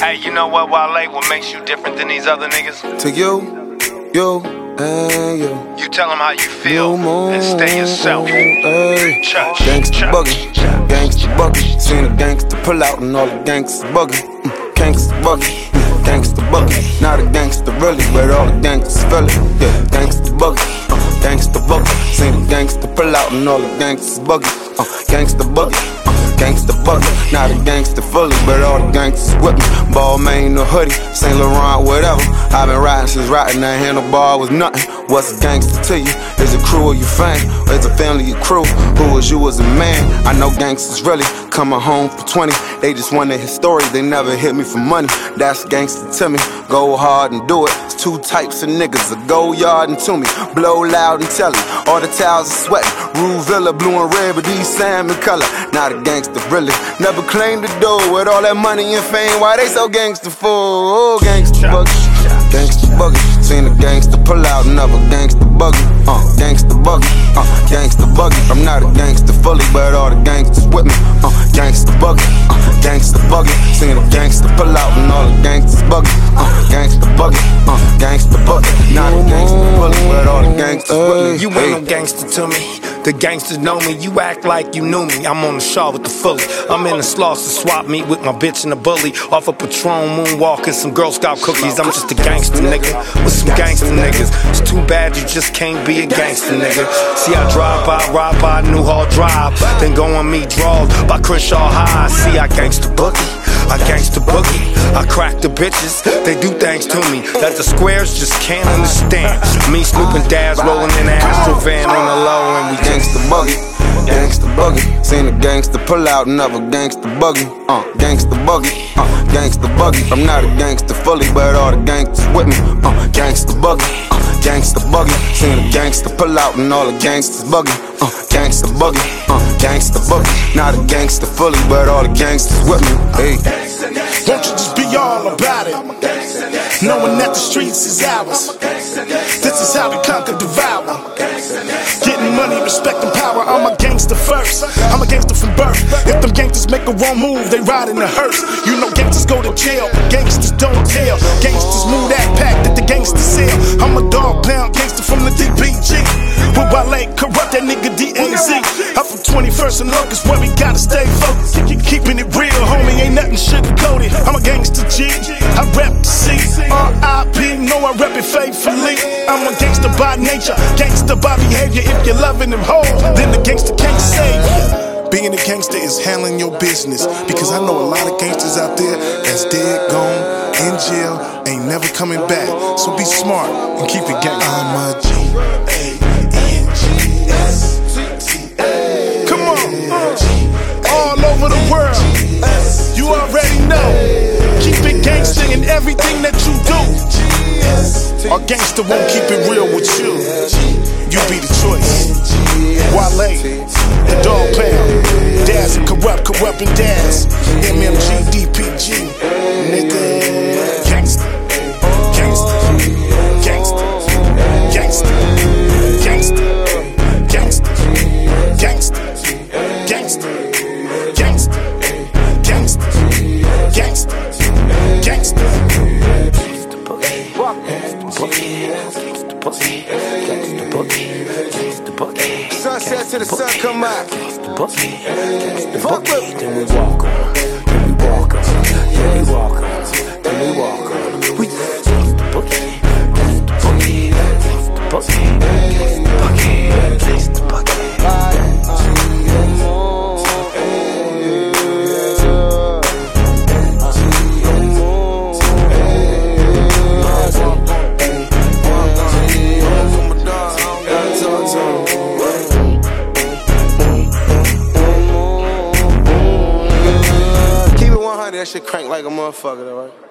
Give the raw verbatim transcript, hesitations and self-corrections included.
Hey, you know what, Wale? What makes you different than these other niggas? To you, you, and you. You tell them how you feel and stay yourself. Hey. Church, Gangsta church. buggy, gangsta buggy. Seen a gangsta pull out and all the gangsters buggy. Mm, gangsta buggy, mm, gangsta buggy. Not a gangsta really, but all the gangsters feel it. Yeah, gangsta buggy, uh, gangsta buggy. Seen a gangsta pull out and all the gangsters buggy. Uh, gangsta buggy. Gangsta buggy, not a gangsta fully, but all the gangsters with me. Balmain or hoodie, Saint Laurent, whatever. I've been riding since riding that handlebar was nothing. What's a gangster to you? Is a crew or you fame? Or is a family your crew? Who is you as a man? I know gangsters really coming home for twenty. They just want to hit stories, they never hit me for money. That's gangster to me. Go hard and do it. It's two types of niggas, a go yard and to me. Blow loud and tell it. All the towels are sweating. Rue Villa, blue and red, but these salmon color. Not a gangster really. Never claimed the dough with all that money and fame. Why they so gangster for? Oh, gangsta buggy, gangsta buggy. Seen a gangster pull out, never gangsta buggy. Uh, gangsta buggy, uh, gangsta buggy. I'm not a gangster fully, but all the gangsters with me. Uh, gangsta buggy, uh, gangsta buggy. Seen a gangster pull out and all the gangsters buggy. Uh, gangsta buggy, uh, gangsta buggy. Not a gangster fully, but all the gangsters with me. You ain't no gangster to me. The gangsters know me, you act like you knew me. I'm on the Shaw with the fully. I'm in the Slauson swap meet with my bitch and the bully. Off a Patron, moonwalking, some Girl Scout cookies. I'm just a gangster nigga with some gangster niggas. It's too bad you just can't be a gangster nigga. See, I drive by, ride by New Hall Drive, then go on me draws by Crenshaw High. See, I gangster boogie, I gangster boogie. I crack the bitches, they do things to me that the squares just can't understand. Me, Snoop and Daz rolling in the Astro van on the low, and we gangsta buggy, gangsta buggy. Seen a gangsta pull out, never gangsta buggy. Uh, gangsta buggy, uh, gangsta buggy. I'm not a gangster fully, but all the gangsters with me. Uh, gangsta buggy, uh, gangsta buggy. Seen a gangsta pull out and all the gangsters buggy. Uh, gangsta buggy, uh, gangsta buggy. Not a gangster fully, but all the gangsters with me. Hey. Won't you just be all about it? Knowing that the streets is ours. This is how we conquer, devour. Getting money, respect, and power. I'm a gangster first. I'm a gangster from birth. If them gangsters make a wrong move, they ride in the hearse. You know gangsters go to jail, but gangsters don't tell. Gangsters move that pack that the gangsters sell. I'm a dog pound gangster from the D P G. With Wale, corrupt that nigga D A Z. I'm from twenty-first and Locust, where we gotta stay focused. Keeping it real, homie, ain't nothing sugar-coated. I'm a gangster G, I rep the C. R I P, know I rep it faithfully. I'm a gangster by nature, gangster by behavior. If you're loving them hoes, then the gangster can't save you. Being a gangster is handling your business. Because I know a lot of gangsters out there that's dead, gone, in jail, ain't never coming back. So be smart and keep it gang. I'm a G A N G S T A. Come on, all over the world. You already know. Keep it gangster in everything that you do. Our gangster won't keep it real with you. You be the choice. Wale, the dog pound, Daz and corrupt, corrupt and Daz. M M G, D P G, nigga. Gangster, gangster, gangster, gangster, gangster, gangster, gangster, gangster, gangster, gangster, gangster, gangster. Sunset to the sun come out. Fuck with Then we walk on, then we walk on, then we walk on, then we walk on. We just the boogie, just the boogie, just the boogie, just the boogie, just the boogie. That shit crank like a motherfucker, though, right?